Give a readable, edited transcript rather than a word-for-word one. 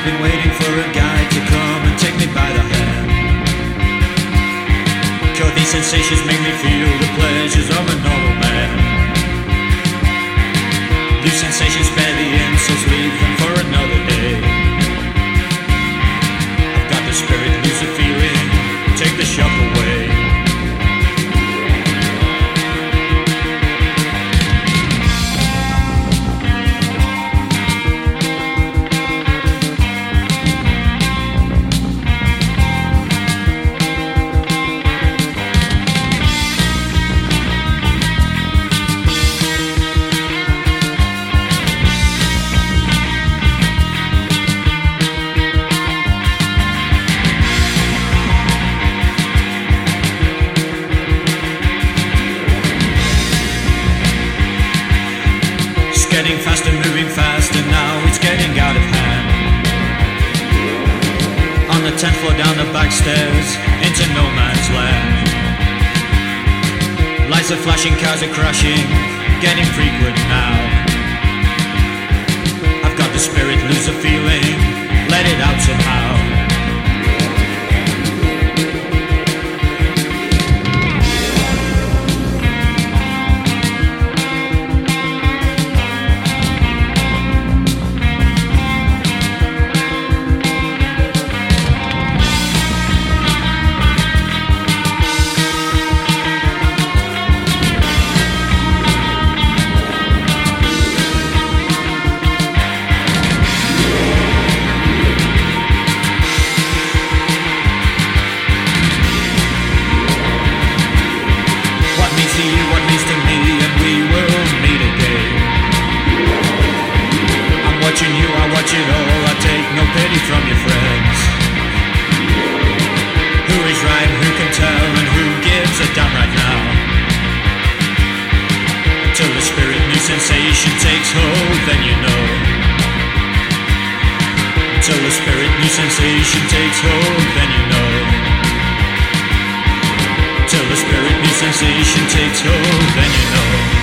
been waiting for a guy to come and take me by the hand. Cause these sensations make me feel the pleasures of a normal man. These sensations spare the insults, leave them for another day. I've got the spirit, lose the feeling, take the shock away. Getting faster, moving faster, now it's getting out of hand. On the 10th floor, down the back stairs, into no man's land. Lights are flashing, cars are crashing, getting frequent now. I've got the spirit, lose the feeling, let it out somehow. What means to me, and we will meet again. I'm watching you, I watch it all, I take no pity from your friends. Who is right, who can tell, and who gives a damn right now? Until the spirit, new sensation takes hold, then you know. Until the spirit, new sensation takes hold, then you know. Till the spirit, new sensation takes hold, then you know.